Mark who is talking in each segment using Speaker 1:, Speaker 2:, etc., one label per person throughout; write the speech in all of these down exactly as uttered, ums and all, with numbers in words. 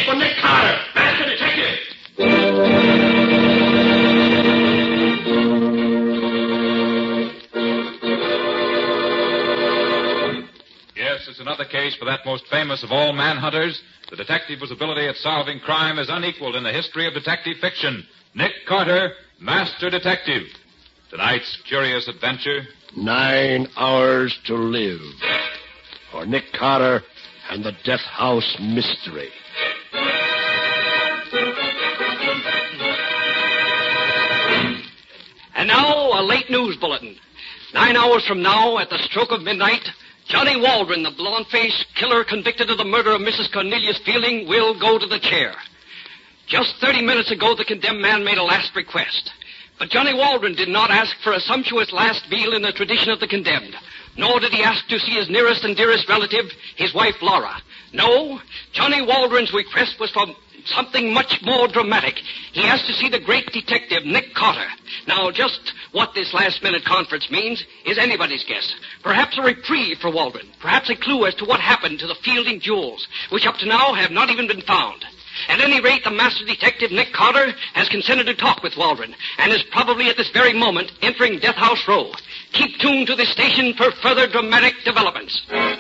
Speaker 1: for Nick Carter, Master Detective.
Speaker 2: Yes, it's another case for that most famous of all manhunters. The detective whose ability at solving crime is unequaled in the history of detective fiction. Nick Carter, Master Detective. Tonight's curious adventure.
Speaker 3: Nine hours to live. For Nick Carter and the Death House Mystery.
Speaker 4: And now, a late news bulletin. Nine hours from now, at the stroke of midnight, Johnny Waldron, the blonde-faced killer convicted of the murder of Missus Cornelius Fielding, will go to the chair. Just thirty minutes ago, the condemned man made a last request. But Johnny Waldron did not ask for a sumptuous last meal in the tradition of the condemned. Nor did he ask to see his nearest and dearest relative, his wife, Laura. No, Johnny Waldron's request was for something much more dramatic. He asked to see the great detective, Nick Carter. Now, just what this last-minute conference means is anybody's guess. Perhaps a reprieve for Waldron. Perhaps a clue as to what happened to the Fielding jewels, which up to now have not even been found. At any rate, the master detective, Nick Carter, has consented to talk with Waldron, and is probably at this very moment entering Death House Row. Keep tuned to this station for further dramatic developments.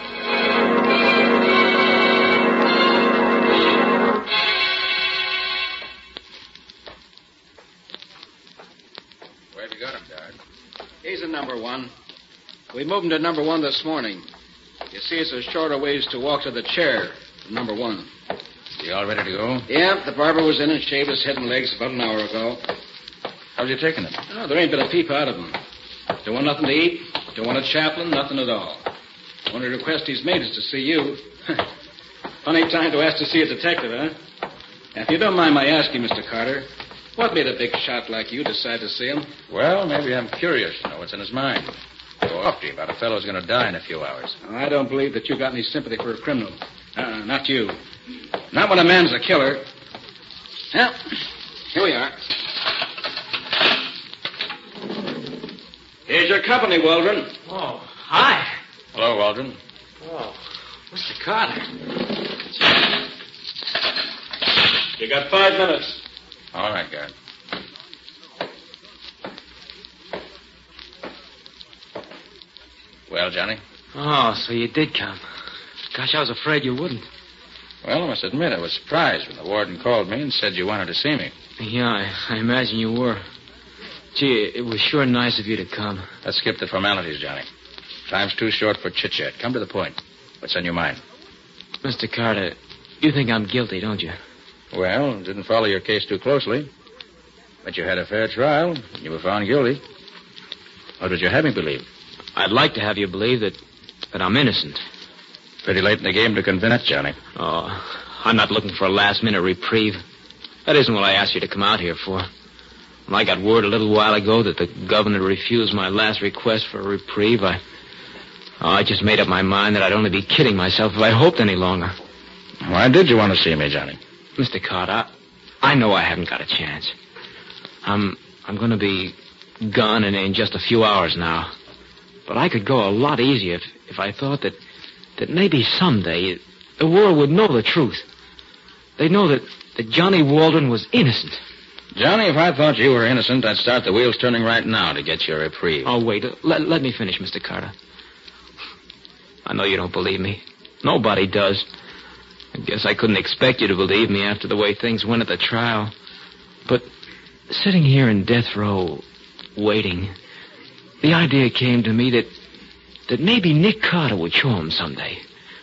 Speaker 5: Where've you got him, Dad? He's in number one. We moved him to number one this morning. You see, it's a shorter ways to walk to the chair from number one.
Speaker 6: You all ready to go?
Speaker 5: Yeah, the barber was in and shaved his head and legs about an hour ago.
Speaker 6: How's you taking it?
Speaker 5: Oh, there ain't been a peep out of him. Don't want nothing to eat. Don't want a chaplain. Nothing at all. Only request he's made is to see you. Funny time to ask to see a detective, huh? Now, if you don't mind my asking, Mister Carter, what made a big shot like you decide to see him?
Speaker 6: Well, maybe I'm curious to know what's in his mind. Go off to you about a fellow's going to die in a few hours.
Speaker 5: Oh, I don't believe that you got any sympathy for a criminal. Uh-uh, not you. Not when a man's a killer. Well, here we are. Here's your company, Waldron.
Speaker 4: Oh, hi.
Speaker 6: Hello, Waldron.
Speaker 4: Oh, Mister Carter.
Speaker 5: You got five minutes.
Speaker 6: All right, guard. Well, Johnny?
Speaker 7: Oh, so you did come. Gosh, I was afraid you wouldn't.
Speaker 6: Well, I must admit I was surprised when the warden called me and said you wanted to see me.
Speaker 7: Yeah, I, I imagine you were. Gee, it was sure nice of you to come.
Speaker 6: Let's skip the formalities, Johnny. Time's too short for chit-chat. Come to the point. What's on your mind?
Speaker 7: Mister Carter, you think I'm guilty, don't you?
Speaker 6: Well, didn't follow your case too closely. But you had a fair trial, and you were found guilty. What would you have me believe?
Speaker 7: I'd like to have you believe that, that I'm innocent.
Speaker 6: Pretty late in the game to convince Johnny.
Speaker 7: Oh, I'm not looking for a last-minute reprieve. That isn't what I asked you to come out here for. When I got word a little while ago that the governor refused my last request for a reprieve, I... Oh, I just made up my mind that I'd only be kidding myself if I hoped any longer.
Speaker 6: Why did you want to see me, Johnny?
Speaker 7: Mister Carter, I know I haven't got a chance. I'm... I'm going to be gone in, in just a few hours now. But I could go a lot easier if, if I thought that... that maybe someday the world would know the truth. They'd know that, that Johnny Waldron was innocent.
Speaker 6: Johnny, if I thought you were innocent, I'd start the wheels turning right now to get your reprieve.
Speaker 7: Oh, wait. Let, let me finish, Mister Carter. I know you don't believe me. Nobody does. I guess I couldn't expect you to believe me after the way things went at the trial. But sitting here in death row, waiting, the idea came to me that that maybe Nick Carter would show him someday.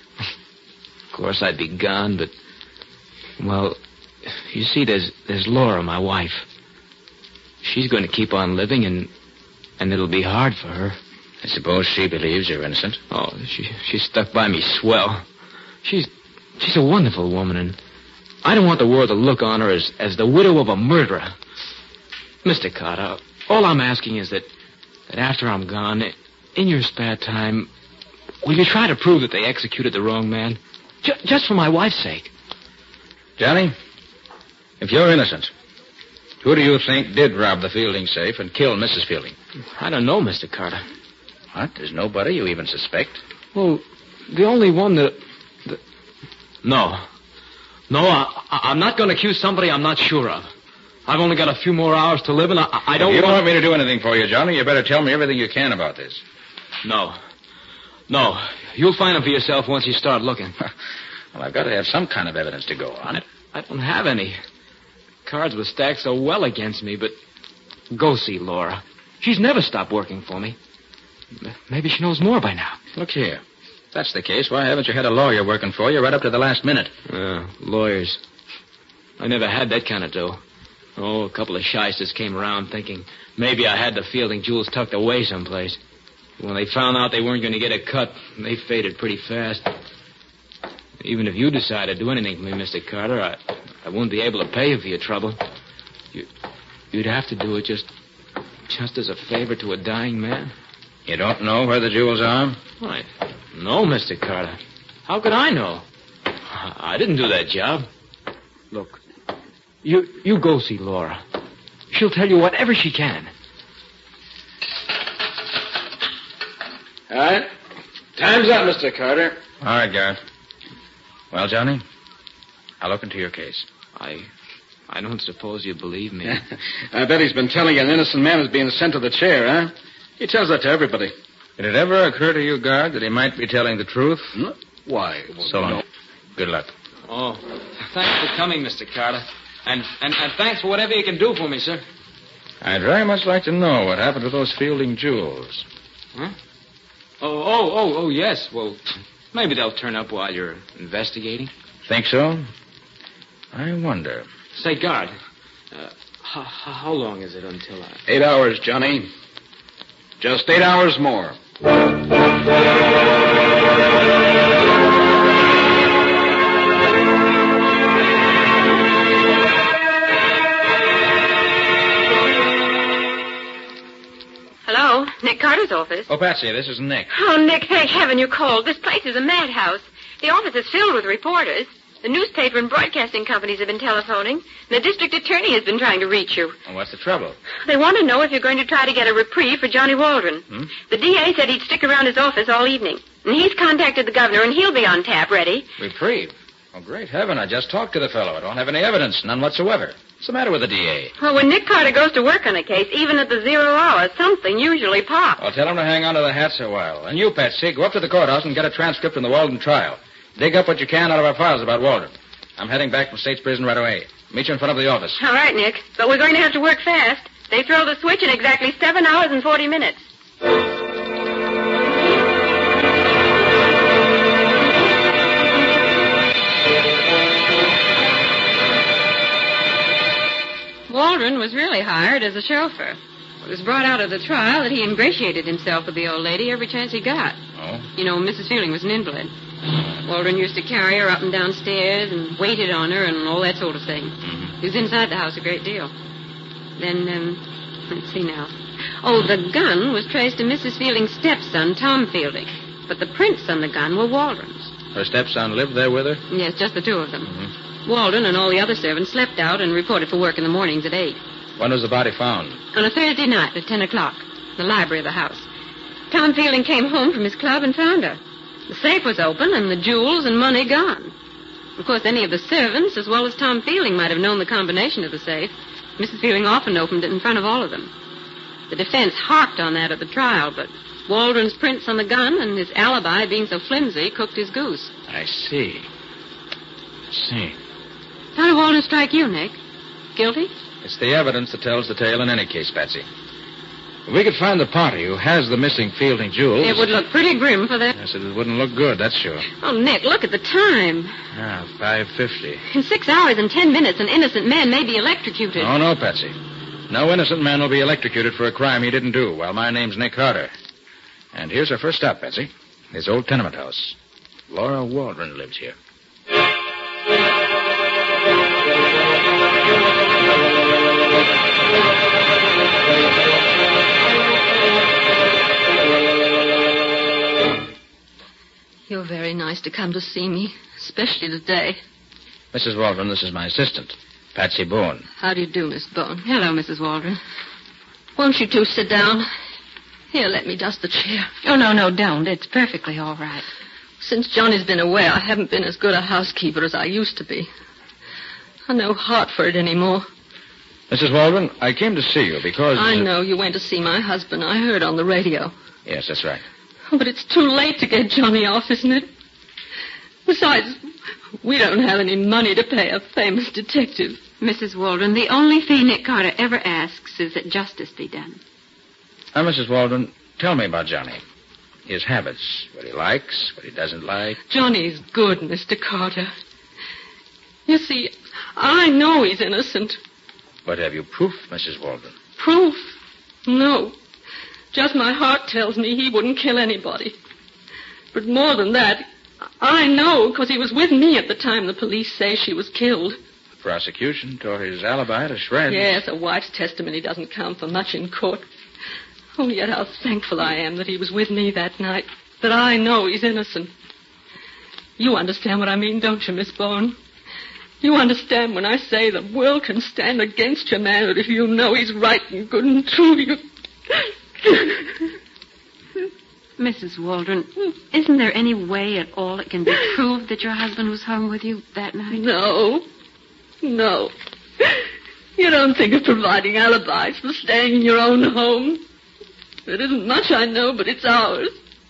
Speaker 7: Of course, I'd be gone, but... Well, you see, there's there's Laura, my wife. She's going to keep on living, and and it'll be hard for her.
Speaker 6: I suppose she believes you're innocent.
Speaker 7: Oh, she she stuck by me swell. She's she's a wonderful woman, and I don't want the world to look on her as, as the widow of a murderer. Mister Carter, all I'm asking is that, that after I'm gone... in your spare time, will you try to prove that they executed the wrong man? J- just for my wife's sake.
Speaker 6: Johnny, if you're innocent, who do you think did rob the Fielding safe and kill Missus Fielding?
Speaker 7: I don't know, Mister Carter.
Speaker 6: What? There's nobody you even suspect?
Speaker 7: Well, the only one that... that... No. No, I, I, I'm not going to accuse somebody I'm not sure of. I've only got a few more hours to live, and I, I don't
Speaker 6: If you don't
Speaker 7: want...
Speaker 6: want me to do anything for you, Johnny, you better tell me everything you can about this.
Speaker 7: No. No. You'll find them for yourself once you start looking.
Speaker 6: Well, I've got to have some kind of evidence to go on.
Speaker 7: I, I don't have any. Cards were stacked so well against me, but... Go see Laura. She's never stopped working for me. Maybe she knows more by now.
Speaker 6: Look here. If that's the case, why haven't you had a lawyer working for you right up to the last minute?
Speaker 7: Uh, lawyers. I never had that kind of dough. Oh, a couple of shysters came around thinking maybe I had the Fielding jewels tucked away someplace. When they found out they weren't going to get a cut, they faded pretty fast. Even if you decide to do anything for me, Mister Carter, I, I wouldn't be able to pay you for your trouble. You, you'd have to do it just, just as a favor to a dying man.
Speaker 6: You don't know where the jewels are?
Speaker 7: Why, no, Mister Carter. How could I know? I didn't do that job. Look, you you go see Laura. She'll tell you whatever she can.
Speaker 5: All right. Time's up, Mister Carter.
Speaker 6: All right, Garrett. Well, Johnny, I'll look into your case.
Speaker 7: I I don't suppose you believe me.
Speaker 5: I bet he's been telling you an innocent man is being sent to the chair, huh? He tells that to everybody.
Speaker 6: Did it ever occur to you, Guard, that he might be telling the truth?
Speaker 5: No. Why? Well,
Speaker 6: so long.
Speaker 5: no.
Speaker 6: Good luck.
Speaker 7: Oh, thanks for coming, Mister Carter. And, and, and thanks for whatever you can do for me, sir.
Speaker 6: I'd very much like to know what happened to those Fielding jewels.
Speaker 7: Huh? Oh, oh, oh, oh, yes. Well, maybe they'll turn up while you're investigating.
Speaker 6: Think so? I wonder.
Speaker 7: Say, guard, uh, how, how long is it until I...
Speaker 5: Eight hours, Johnny. Just eight hours more.
Speaker 8: Hello, Nick Carter's office.
Speaker 6: Oh, Patsy, this is Nick.
Speaker 8: Oh, Nick, thank heaven you called. This place is a madhouse. The office is filled with reporters. The newspaper and broadcasting companies have been telephoning. And the district attorney has been trying to reach you.
Speaker 6: Well, what's the trouble?
Speaker 8: They want to know if you're going to try to get a reprieve for Johnny Waldron.
Speaker 6: Hmm?
Speaker 8: The D A said he'd stick around his office all evening. And he's contacted the governor, and he'll be on tap ready.
Speaker 6: Reprieve? Oh, great heaven. I just talked to the fellow. I don't have any evidence. None whatsoever. What's the matter with the D A?
Speaker 8: Well, when Nick Carter goes to work on a case, even at the zero hour, something usually pops.
Speaker 6: I'll tell him to hang on to the hats a while. And you, Patsy, go up to the courthouse and get a transcript from the Walden trial. Dig up what you can out of our files about Waldron. I'm heading back from State's prison right away. Meet you in front of the office.
Speaker 8: All right, Nick. But we're going to have to work fast. They throw the switch in exactly seven hours and forty minutes. Waldron was really hired as a chauffeur. It was brought out of the trial that he ingratiated himself with the old lady every chance he got.
Speaker 6: Oh?
Speaker 8: You know, Missus Fielding was an invalid. Waldron used to carry her up and down stairs and waited on her and all that sort of thing.
Speaker 6: Mm-hmm.
Speaker 8: He was inside the house a great deal. Then, um, let's see now. Oh, the gun was traced to Missus Fielding's stepson, Tom Fielding. But the prints on the gun were Waldron's.
Speaker 6: Her stepson lived there with her?
Speaker 8: Yes, just the two of them.
Speaker 6: Mm-hmm.
Speaker 8: Waldron and all the other servants slept out and reported for work in the mornings at eight.
Speaker 6: When was the body found?
Speaker 8: On a Thursday night at ten o'clock, in the library of the house. Tom Fielding came home from his club and found her. The safe was open and the jewels and money gone. Of course, any of the servants, as well as Tom Fielding, might have known the combination of the safe. Missus Fielding often opened it in front of all of them. The defense harped on that at the trial, but Waldron's prints on the gun and his alibi being so flimsy cooked his goose.
Speaker 6: I see. I see.
Speaker 8: How did Waldron strike you, Nick? Guilty?
Speaker 6: It's the evidence that tells the tale in any case, Patsy. If we could find the party who has the missing Fielding jewels...
Speaker 8: It would look pretty grim for that.
Speaker 6: Yes, it wouldn't look good, that's sure.
Speaker 8: Oh, Nick, look at the time.
Speaker 6: Ah, five fifty.
Speaker 8: In six hours and ten minutes, an innocent man may be electrocuted.
Speaker 6: Oh, no, Patsy. No innocent man will be electrocuted for a crime he didn't do. Well, my name's Nick Carter. And here's our first stop, Patsy. This old tenement house. Laura Waldron lives here.
Speaker 8: You're very nice to come to see me, especially today.
Speaker 6: Missus Waldron, this is my assistant, Patsy Boone.
Speaker 8: How do you do, Miss Boone? Hello, Missus Waldron. Won't you two sit down? Here, let me dust the chair. Oh, no, no, don't. It's perfectly all right. Since Johnny's been away, I haven't been as good a housekeeper as I used to be.
Speaker 9: I've no heart for it anymore.
Speaker 6: Missus Waldron, I came to see you because...
Speaker 9: I know you went to see my husband. I heard on the radio.
Speaker 6: Yes, that's right.
Speaker 9: Oh, but it's too late to get Johnny off, isn't it? Besides, we don't have any money to pay a famous detective.
Speaker 8: Missus Waldron, the only fee Nick Carter ever asks is that justice be done.
Speaker 6: Now, Missus Waldron, tell me about Johnny. His habits, what he likes, what he doesn't like.
Speaker 9: Johnny's good, Mister Carter. You see, I know he's innocent.
Speaker 6: But have you proof, Missus Waldron?
Speaker 9: Proof? No. Just my heart tells me he wouldn't kill anybody. But more than that, I know because he was with me at the time the police say she was killed.
Speaker 6: The prosecution tore his alibi to shreds.
Speaker 9: Yes, a wife's testimony doesn't count for much in court. Oh, yet how thankful I am that he was with me that night, that I know he's innocent. You understand what I mean, don't you, Miss Bourne? You understand when I say the world can stand against your man, but if you know he's right and good and true, you...
Speaker 8: Missus Waldron, isn't there any way at all it can be proved that your husband was hung with you that night?
Speaker 9: No. No. You don't think of providing alibis for staying in your own home. It isn't much, I know, but it's ours.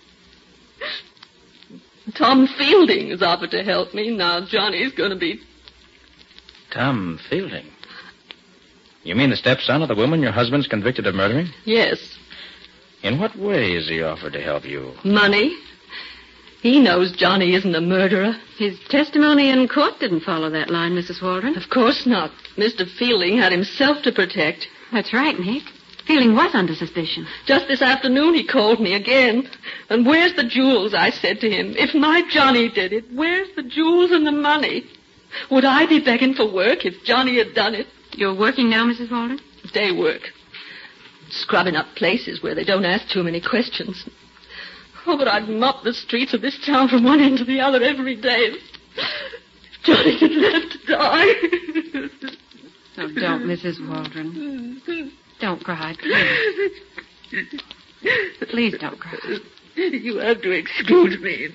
Speaker 9: Tom Fielding has offered to help me. Now Johnny's going to be...
Speaker 6: Tom Fielding? You mean the stepson of the woman your husband's convicted of murdering?
Speaker 9: Yes.
Speaker 6: In what way has he offered to help you?
Speaker 9: Money. He knows Johnny isn't a murderer.
Speaker 8: His testimony in court didn't follow that line, Missus Waldron.
Speaker 9: Of course not. Mister Fielding had himself to protect.
Speaker 8: That's right, Nick. Fielding was under suspicion.
Speaker 9: Just this afternoon he called me again. And where's the jewels, I said to him. If my Johnny did it, where's the jewels and the money? Would I be begging for work if Johnny had done it?
Speaker 8: You're working now, Missus Waldron?
Speaker 9: Day work. Scrubbing up places where they don't ask too many questions. Oh, but I'd mop the streets of this town from one end to the other every day. If Johnny had left to die.
Speaker 8: No, don't, Missus Waldron. Don't cry, please. Please don't cry.
Speaker 9: You have to excuse me.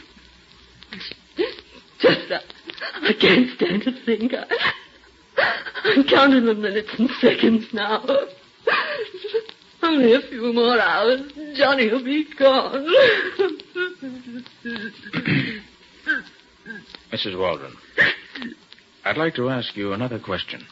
Speaker 9: Just that I can't stand to think. I, I'm counting the minutes and seconds now. Only a few more hours. Johnny will be gone.
Speaker 6: Missus Waldron, I'd like to ask you another question.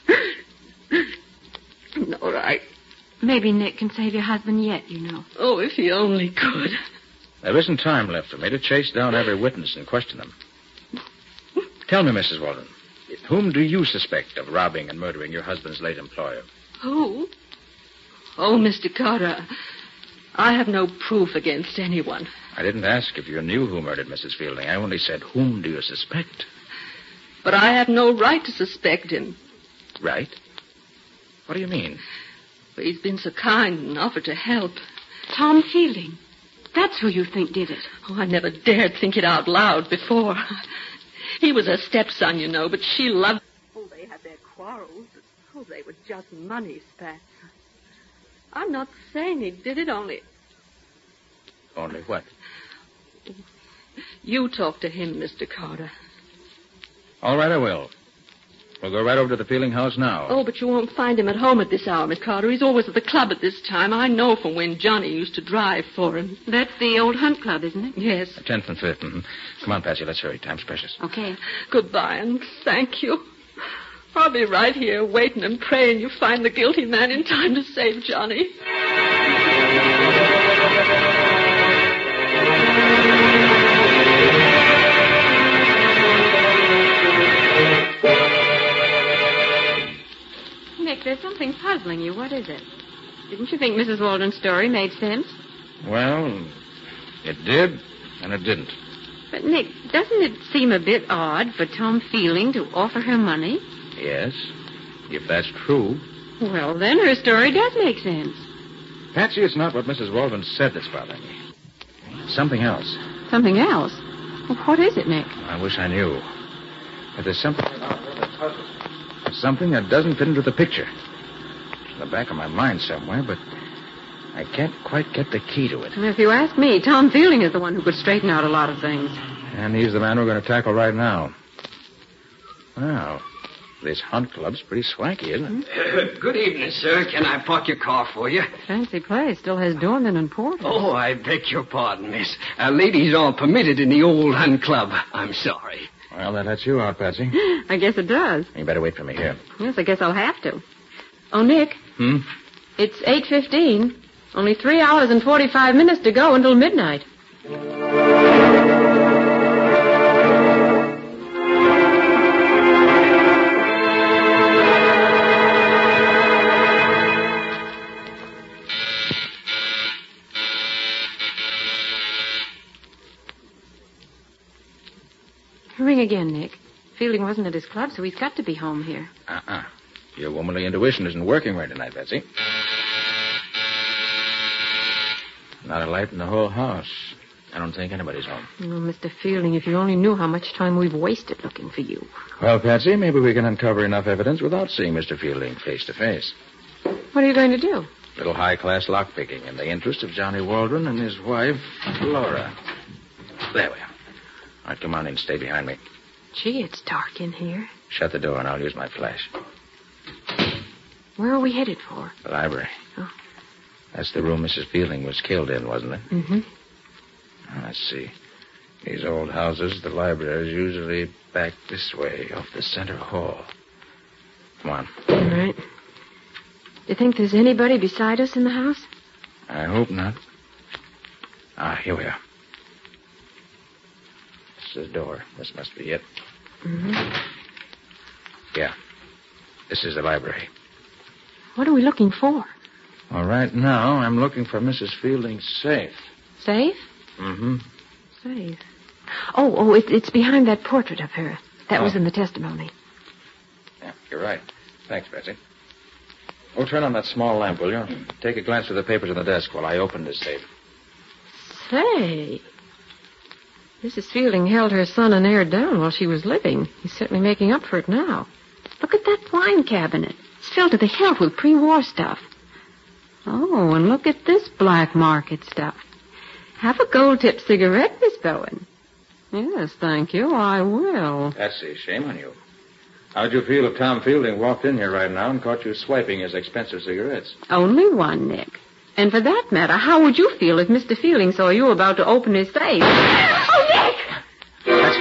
Speaker 9: All right.
Speaker 8: Maybe Nick can save your husband yet, you know.
Speaker 9: Oh, if he only could.
Speaker 6: There isn't time left for me to chase down every witness and question them. Tell me, Missus Waldron, whom do you suspect of robbing and murdering your husband's late employer?
Speaker 9: Who? Oh, Mister Carter, I have no proof against anyone.
Speaker 6: I didn't ask if you knew who murdered Missus Fielding. I only said, whom do you suspect?
Speaker 9: But I have no right to suspect him.
Speaker 6: Right? What do you mean?
Speaker 9: But he's been so kind and offered to help.
Speaker 8: Tom Fielding. That's who you think did it.
Speaker 9: Oh, I never dared think it out loud before. He was her stepson, you know, but she loved... Oh, they had their quarrels. Oh, they were just money spats. I'm not saying he did it, only...
Speaker 6: Only what?
Speaker 9: You talk to him, Mister Carter.
Speaker 6: All right, I will. We'll go right over to the Fielding house now.
Speaker 9: Oh, but you won't find him at home at this hour, Miss Carter. He's always at the club at this time. I know from when Johnny used to drive for him.
Speaker 8: That's the old hunt club, isn't it?
Speaker 9: Yes.
Speaker 6: tenth and fifth. Mm-hmm. Come on, Patsy, let's hurry. Time's precious.
Speaker 8: Okay.
Speaker 9: Goodbye, and thank you. I'll be right here waiting and praying you find the guilty man in time to save Johnny.
Speaker 8: Nick, there's something puzzling you. What is it? Didn't you think Missus Waldron's story made sense?
Speaker 6: Well, it did, and it didn't.
Speaker 8: But, Nick, doesn't it seem a bit odd for Tom Fielding to offer her money?
Speaker 6: Yes, if that's true.
Speaker 8: Well, then her story does make sense.
Speaker 6: Patsy, it's not what Missus Waldron said that's bothering me. It's something else.
Speaker 8: Something else? Well, what is it, Nick?
Speaker 6: I wish I knew. But there's something about her that puzzles me. Something that doesn't fit into the picture. It's in the back of my mind somewhere, but I can't quite get the key to it.
Speaker 8: Well, if you ask me, Tom Fielding is the one who could straighten out a lot of things.
Speaker 6: And he's the man we're going to tackle right now. Wow. This hunt club's pretty swanky, isn't it?
Speaker 4: Good evening, sir. Can I park your car for you?
Speaker 8: Fancy place. Still has doormen and porters.
Speaker 4: Oh, I beg your pardon, miss. Uh, ladies are permitted in the old hunt club. I'm sorry.
Speaker 6: Well, that lets you out, Patsy.
Speaker 8: I guess it does.
Speaker 6: You better wait for me here.
Speaker 8: Yes, I guess I'll have to. Oh, Nick.
Speaker 6: Hmm?
Speaker 8: It's eight fifteen. Only three hours and forty-five minutes to go until midnight. Ring again, Nick. Fielding wasn't at his club, so he's got to be home here.
Speaker 6: Uh-uh. Your womanly intuition isn't working right tonight, Betsy. Not a light in the whole house. I don't think anybody's home.
Speaker 8: Oh, Mister Fielding, if you only knew how much time we've wasted looking for you.
Speaker 6: Well, Patsy, maybe we can uncover enough evidence without seeing Mister Fielding face to face.
Speaker 8: What are you going to do?
Speaker 6: Little high-class lockpicking in the interest of Johnny Waldron and his wife, Laura. There we are. All right, come on in. Stay behind me.
Speaker 8: Gee, it's dark in here.
Speaker 6: Shut the door and I'll use my flash.
Speaker 8: Where are we headed for?
Speaker 6: The library.
Speaker 8: Oh.
Speaker 6: That's the room Missus Fielding was killed in, wasn't it?
Speaker 8: Mm-hmm.
Speaker 6: Let's see. These old houses, the library is usually back this way, off the center hall. Come on.
Speaker 8: All right. Do you think there's anybody beside us in the house?
Speaker 6: I hope not. Ah, here we are. This is the door. This must be it.
Speaker 8: Mm-hmm.
Speaker 6: Yeah. This is the library.
Speaker 8: What are we looking for?
Speaker 6: Well, right now, I'm looking for Missus Fielding's safe.
Speaker 8: Safe?
Speaker 6: Mm-hmm.
Speaker 8: Safe. Oh, oh, it, it's behind that portrait of her. That
Speaker 6: Oh.
Speaker 8: was in the testimony.
Speaker 6: Yeah, you're right. Thanks, Betsy. Oh, turn on that small lamp, will you? Take a glance through the papers on the desk while I open this safe.
Speaker 8: Say, Missus Fielding held her son and heir down while she was living. He's certainly making up for it now. Look at that wine cabinet. It's filled to the hilt with pre-war stuff. Oh, and look at this black market stuff. Have a gold-tipped cigarette, Miss Bowen. Yes, thank you, I will.
Speaker 6: Patsy, shame on you. How'd you feel if Tom Fielding walked in here right now and caught you swiping his expensive cigarettes?
Speaker 8: Only one, Nick. And for that matter, how would you feel if Mister Fielding saw you about to open his safe? Oh, Nick!
Speaker 6: Patsy.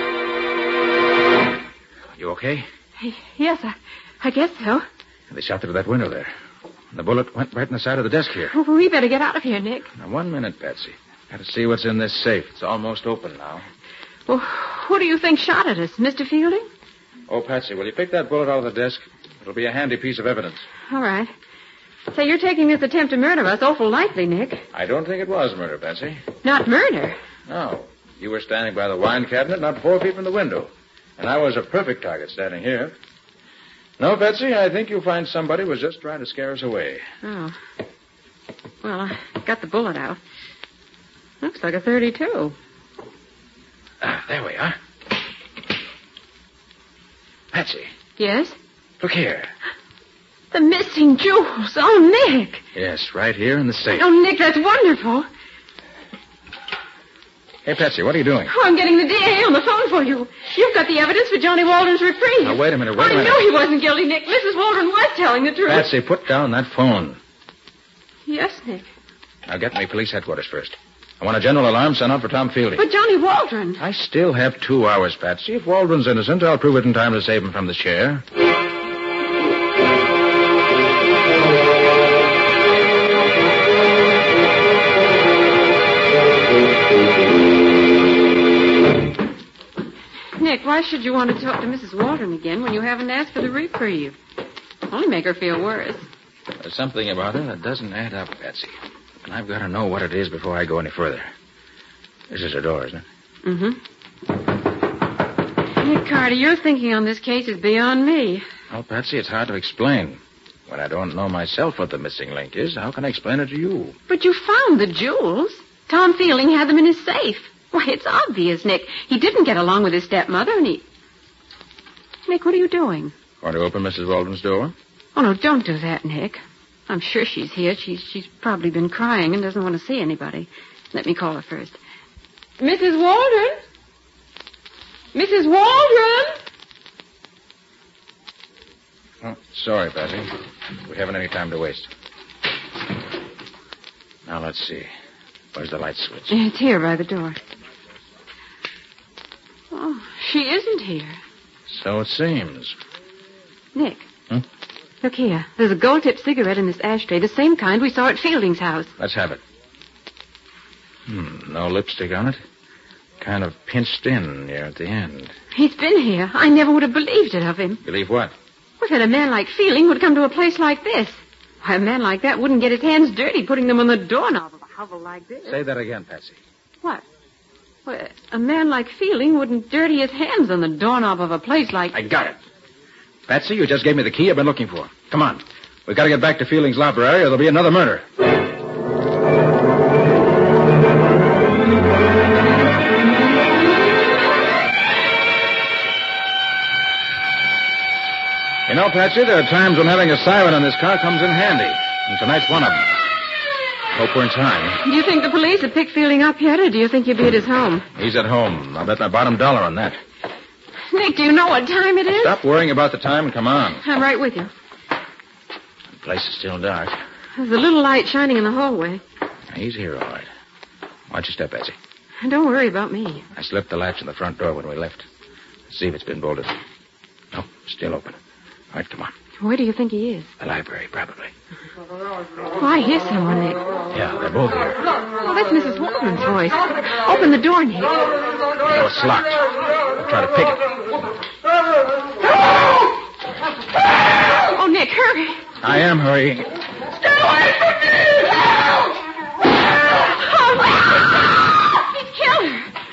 Speaker 6: You okay?
Speaker 8: Yes, I, I guess so.
Speaker 6: They shot through that window there. The bullet went right in the side of the desk here.
Speaker 8: Oh, we better get out of here, Nick.
Speaker 6: Now, one minute, Patsy. Got to see what's in this safe. It's almost open now.
Speaker 8: Well, who do you think shot at us, Mister Fielding?
Speaker 6: Oh, Patsy, will you pick that bullet out of the desk? It'll be a handy piece of evidence.
Speaker 8: All right. Say, you're taking this attempt to murder us awful lightly, Nick.
Speaker 6: I don't think it was murder, Patsy.
Speaker 8: Not murder.
Speaker 6: No. You were standing by the wine cabinet, not four feet from the window. And I was a perfect target standing here. No, Betsy, I think you'll find somebody was just trying to scare us away.
Speaker 8: Oh. Well, I got the bullet out. Looks like a thirty-two.
Speaker 6: Ah, there we are. Patsy.
Speaker 8: Yes?
Speaker 6: Look here.
Speaker 8: The missing jewels. Oh, Nick.
Speaker 6: Yes, right here in the safe.
Speaker 8: Oh, Nick, that's wonderful.
Speaker 6: Hey, Patsy, what are you doing?
Speaker 8: Oh, I'm getting the D A on the phone for you. You've got the evidence for Johnny Waldron's reprieve.
Speaker 6: Now, wait a minute, wait a
Speaker 8: I
Speaker 6: minute.
Speaker 8: knew he wasn't guilty, Nick. Missus Waldron was telling the truth.
Speaker 6: Patsy, put down that phone.
Speaker 8: Yes, Nick.
Speaker 6: Now, get me police headquarters first. I want a general alarm sent out for Tom Fielding.
Speaker 8: But Johnny Waldron.
Speaker 6: I still have two hours, Patsy. If Waldron's innocent, I'll prove it in time to save him from the chair.
Speaker 8: Nick, why should you want to talk to Missus Waldron again when you haven't asked for the reprieve? Only make her feel worse.
Speaker 6: There's something about it that doesn't add up, Patsy. And I've got to know what it is before I go any further. This is the door, isn't it?
Speaker 8: Mm-hmm. Nick Carter, your thinking on this case is beyond me.
Speaker 6: Well, Patsy, it's hard to explain. When I don't know myself what the missing link is, how can I explain it to you?
Speaker 8: But you found the jewels. Tom Fielding had them in his safe. Why, it's obvious, Nick. He didn't get along with his stepmother, and he... Nick, what are you doing?
Speaker 6: Want to open Missus Waldron's door?
Speaker 8: Oh, no, don't do that, Nick. I'm sure she's here. She's, she's probably been crying and doesn't want to see anybody. Let me call her first. Missus Waldron? Missus Waldron?
Speaker 6: Oh, sorry, Patsy. We haven't any time to waste. Now, let's see. Where's the light switch?
Speaker 8: It's here by the door. Oh, she isn't here.
Speaker 6: So it seems.
Speaker 8: Nick.
Speaker 6: Hmm?
Speaker 8: Look here. There's a gold-tipped cigarette in this ashtray, the same kind we saw at Fielding's house.
Speaker 6: Let's have it. Hmm, no lipstick on it. Kind of pinched in near at the end.
Speaker 8: He's been here. I never would have believed it of him.
Speaker 6: Believe what?
Speaker 8: Well, that a man like Fielding would come to a place like this. Why, a man like that wouldn't get his hands dirty putting them on the doorknob of a hovel like this.
Speaker 6: Say that again, Patsy.
Speaker 8: What? Well, a man like Fielding wouldn't dirty his hands on the doorknob of a place like...
Speaker 6: I got it. Patsy, you just gave me the key I've been looking for. Come on. We've got to get back to Fielding's library or there'll be another murder. You know, Patsy, there are times when having a siren in this car comes in handy. And tonight's one of them. Hope we're in time.
Speaker 8: Do you think the police have picked Fielding up yet, or do you think he'll be at his home?
Speaker 6: He's at home. I'll bet my bottom dollar on that.
Speaker 8: Nick, do you know what time it is?
Speaker 6: Stop worrying about the time and come on.
Speaker 8: I'm right with you.
Speaker 6: The place is still dark.
Speaker 8: There's a little light shining in the hallway.
Speaker 6: He's here, all right. Watch your step, Patsy.
Speaker 8: Don't worry about me.
Speaker 6: I slipped the latch on the front door when we left. Let's see if it's been bolted. No, still open. All right, come on.
Speaker 8: Where do you think he is?
Speaker 6: The library, probably.
Speaker 8: Oh, I hear someone, Nick.
Speaker 6: Yeah, they're both here.
Speaker 8: Oh, that's Missus Waldron's voice. Open the door, Nick.
Speaker 6: No, it's locked. I'll try to pick it.
Speaker 8: Oh, Nick, hurry.
Speaker 6: I am hurrying.
Speaker 8: Stay away from me! Help! Oh, he's killed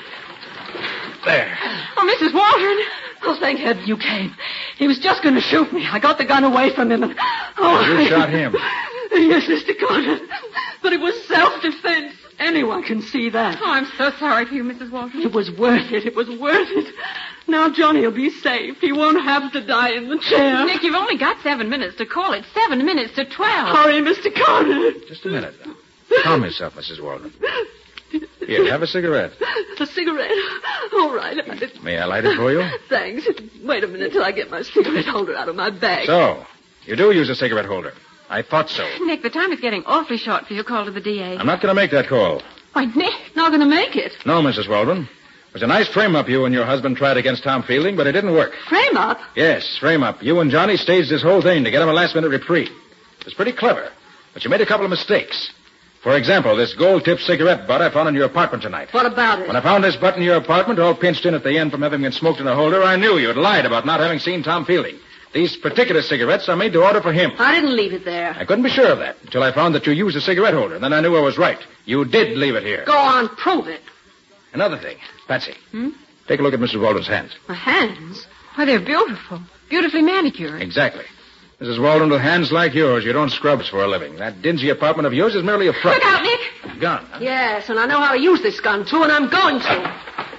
Speaker 8: her.
Speaker 6: There.
Speaker 8: Oh, Missus Waldron.
Speaker 9: Oh, thank heaven you came. He was just going to shoot me. I got the gun away from him and... Oh,
Speaker 6: You shot him.
Speaker 9: Yes, Mister Carter. But it was self-defense. Anyone can see that.
Speaker 8: Oh, I'm so sorry for you, Missus Waldron.
Speaker 9: It was worth it. It was worth it. Now Johnny will be safe. He won't have to die in the chair.
Speaker 8: Nick, you've only got seven minutes to call it. Seven minutes to twelve.
Speaker 9: Hurry, Mister Carter.
Speaker 6: Just a minute. Calm yourself, Missus Waldron. Here, have a cigarette.
Speaker 9: A cigarette? All right.
Speaker 6: May I light it for you?
Speaker 9: Thanks. Wait a minute till I get my cigarette holder out of my bag.
Speaker 6: So, you do use a cigarette holder. I thought so.
Speaker 8: Nick, the time is getting awfully short for your call to the D A.
Speaker 6: I'm not going to make that call.
Speaker 8: Why, Nick, not going to make it.
Speaker 6: No, Missus Waldron. It was a nice frame-up you and your husband tried against Tom Fielding, but it didn't work.
Speaker 9: Frame up?
Speaker 6: Yes, frame-up. You and Johnny staged this whole thing to get him a last-minute reprieve. It was pretty clever, but you made a couple of mistakes. For example, this gold-tipped cigarette butt I found in your apartment tonight.
Speaker 9: What about it?
Speaker 6: When I found this butt in your apartment, all pinched in at the end from having been smoked in a holder, I knew you'd lied about not having seen Tom Fielding. These particular cigarettes are made to order for him.
Speaker 9: I didn't leave it there.
Speaker 6: I couldn't be sure of that until I found that you used a cigarette holder. Then I knew I was right. You did leave it here.
Speaker 9: Go on, prove it.
Speaker 6: Another thing. Patsy.
Speaker 8: Hmm?
Speaker 6: Take a look at Missus Waldron's hands.
Speaker 8: My hands? Why, they're beautiful. Beautifully manicured.
Speaker 6: Exactly. Missus Waldron, with hands like yours, you don't scrubs for a living. That dingy apartment of yours is merely a front.
Speaker 8: Look out, Nick.
Speaker 6: Gun, huh?
Speaker 9: Yes, and I know how to use this gun, too, and I'm going to.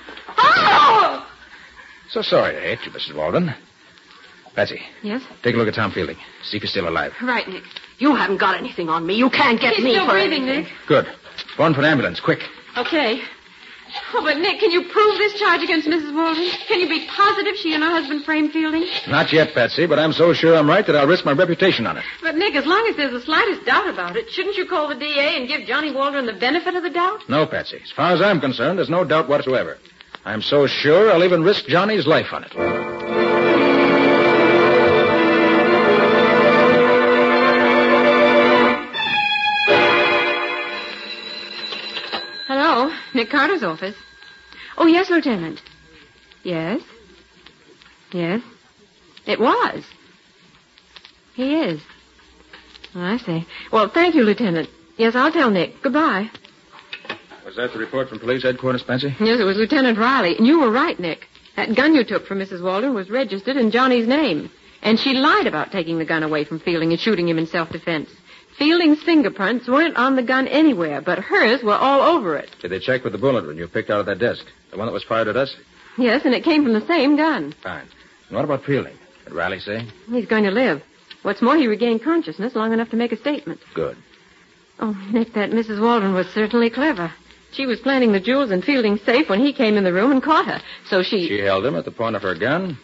Speaker 9: Oh!
Speaker 6: So sorry to hate you, Missus Waldron. Patsy.
Speaker 8: Yes?
Speaker 6: Take a look at Tom Fielding. See if he's still alive.
Speaker 8: Right, Nick.
Speaker 9: You haven't got anything on me. You can't get
Speaker 8: He's
Speaker 9: me
Speaker 8: still
Speaker 9: for
Speaker 8: breathing,
Speaker 9: anything.
Speaker 8: Nick.
Speaker 6: Good. Phone for an ambulance, quick.
Speaker 8: Okay. Oh, but Nick, can you prove this charge against Missus Waldron? Can you be positive she and her husband framed Fielding?
Speaker 6: Not yet, Patsy, but I'm so sure I'm right that I'll risk my reputation on it.
Speaker 8: But, Nick, as long as there's the slightest doubt about it, shouldn't you call the D A and give Johnny Waldron the benefit of the doubt?
Speaker 6: No, Patsy. As far as I'm concerned, there's no doubt whatsoever. I'm so sure I'll even risk Johnny's life on it.
Speaker 8: Hello, Nick Carter's office. Oh, yes, Lieutenant. Yes? Yes? It was. He is. Oh, I see. Well, thank you, Lieutenant. Yes, I'll tell Nick. Goodbye.
Speaker 6: Was that the report from police headquarters, Patsy?
Speaker 8: Yes, it was Lieutenant Riley. And you were right, Nick. That gun you took from Missus Waldron was registered in Johnny's name. And she lied about taking the gun away from Fielding and shooting him in self-defense. Fielding's fingerprints weren't on the gun anywhere, but hers were all over it.
Speaker 6: Did they check with the bullet when you picked out of that desk? The one that was fired at us?
Speaker 8: Yes, and it came from the same gun.
Speaker 6: Fine. And what about Fielding? Did Riley say?
Speaker 8: He's going to live. What's more, he regained consciousness long enough to make a statement.
Speaker 6: Good.
Speaker 8: Oh, Nick, that Missus Waldron was certainly clever. She was planting the jewels in Fielding's safe when he came in the room and caught her. So she...
Speaker 6: She held him at the point of her gun?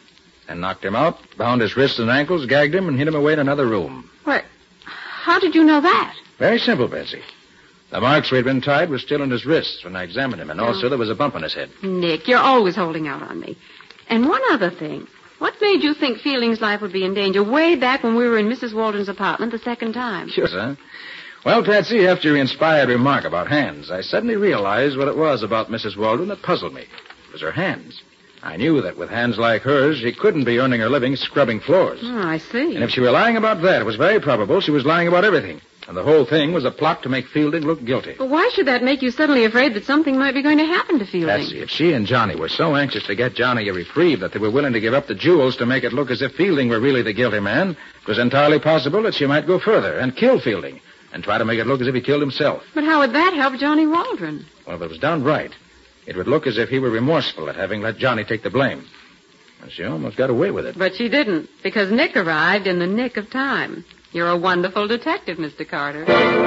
Speaker 6: and knocked him out, bound his wrists and ankles, gagged him, and hid him away in another room.
Speaker 8: What? How did you know that?
Speaker 6: Very simple, Betsy. The marks where he'd been tied were still on his wrists when I examined him, and also there was a bump on his head.
Speaker 8: Nick, you're always holding out on me. And one other thing. What made you think Fielding's life would be in danger way back when we were in Missus Waldron's apartment the second time?
Speaker 6: Sure, huh? Well, Patsy, after your inspired remark about hands, I suddenly realized what it was about Missus Waldron that puzzled me. It was her hands. I knew that with hands like hers, she couldn't be earning her living scrubbing floors.
Speaker 8: Oh, I see.
Speaker 6: And if she were lying about that, it was very probable she was lying about everything. And the whole thing was a plot to make Fielding look guilty.
Speaker 8: But why should that make you suddenly afraid that something might be going to happen to Fielding?
Speaker 6: Patsy, if she and Johnny were so anxious to get Johnny a reprieve that they were willing to give up the jewels to make it look as if Fielding were really the guilty man, it was entirely possible that she might go further and kill Fielding and try to make it look as if he killed himself.
Speaker 8: But how would that help Johnny Waldron?
Speaker 6: Well, if it was done right, it would look as if he were remorseful at having let Johnny take the blame. And she almost got away with it.
Speaker 8: But she didn't, because Nick arrived in the nick of time. You're a wonderful detective, Mister Carter.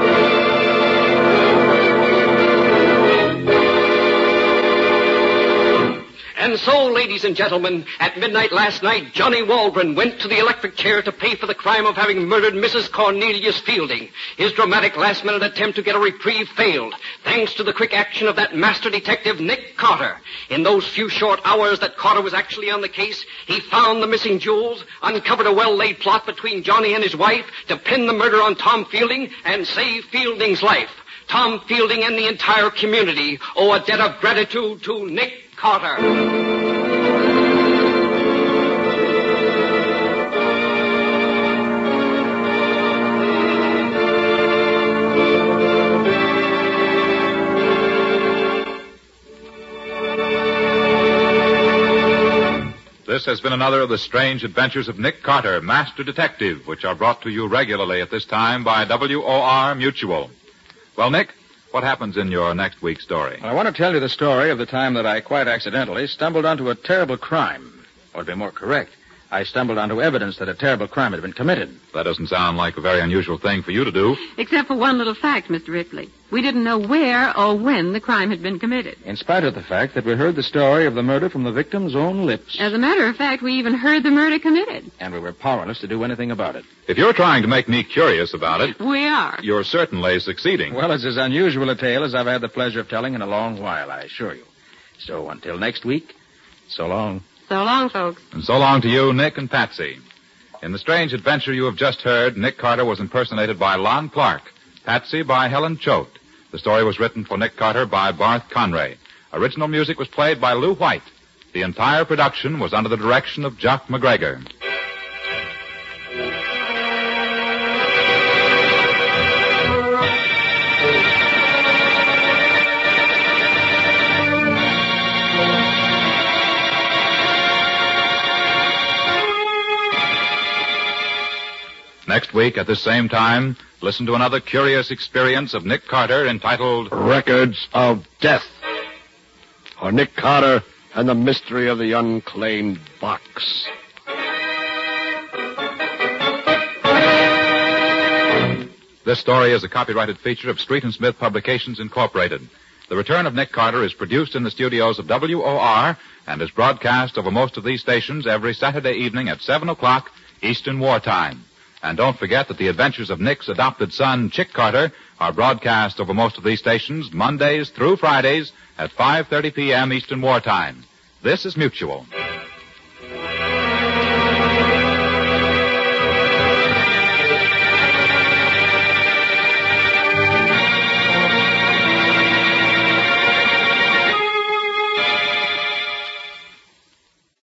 Speaker 4: And so, ladies and gentlemen, at midnight last night, Johnny Waldron went to the electric chair to pay for the crime of having murdered Missus Cornelius Fielding. His dramatic last-minute attempt to get a reprieve failed, thanks to the quick action of that master detective, Nick Carter. In those few short hours that Carter was actually on the case, he found the missing jewels, uncovered a well-laid plot between Johnny and his wife to pin the murder on Tom Fielding and save Fielding's life. Tom Fielding and the entire community owe a debt of gratitude to Nick Carter.
Speaker 2: This has been another of the strange adventures of Nick Carter, Master Detective, which are brought to you regularly at this time by W O R Mutual. Well, Nick, what happens in your next week's story?
Speaker 6: Well, I want to tell you the story of the time that I quite accidentally stumbled onto a terrible crime. Or to be more correct, I stumbled onto evidence that a terrible crime had been committed.
Speaker 2: That doesn't sound like a very unusual thing for you to do.
Speaker 8: Except for one little fact, Mister Ripley. We didn't know where or when the crime had been committed.
Speaker 6: In spite of the fact that we heard the story of the murder from the victim's own lips.
Speaker 8: As a matter of fact, we even heard the murder committed.
Speaker 6: And we were powerless to do anything about it.
Speaker 2: If you're trying to make me curious about it...
Speaker 8: We are.
Speaker 2: You're certainly succeeding.
Speaker 6: Well, it's as unusual a tale as I've had the pleasure of telling in a long while, I assure you. So until next week, so long.
Speaker 8: So long, folks.
Speaker 2: And so long to you, Nick and Patsy. In the strange adventure you have just heard, Nick Carter was impersonated by Lon Clark, Patsy by Helen Choate. The story was written for Nick Carter by Barth Conray. Original music was played by Lou White. The entire production was under the direction of Jock McGregor. Next week, at this same time, listen to another curious experience of Nick Carter entitled
Speaker 3: Records of Death. Or Nick Carter and the Mystery of the Unclaimed Box.
Speaker 2: This story is a copyrighted feature of Street and Smith Publications, Incorporated. The Return of Nick Carter is produced in the studios of W O R and is broadcast over most of these stations every Saturday evening at seven o'clock Eastern Wartime. And don't forget that the adventures of Nick's adopted son, Chick Carter, are broadcast over most of these stations Mondays through Fridays at five thirty p.m. Eastern Wartime. This is Mutual.